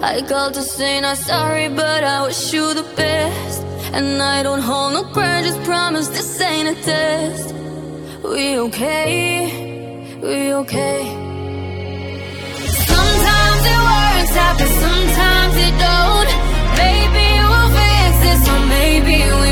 I called to say not sorry, but I wish you the best. And I don't hold no grudges, promise this ain't a test. We okay, we okay. Sometimes it works out, but sometimes it don't. Maybe we'll fix this, or maybe we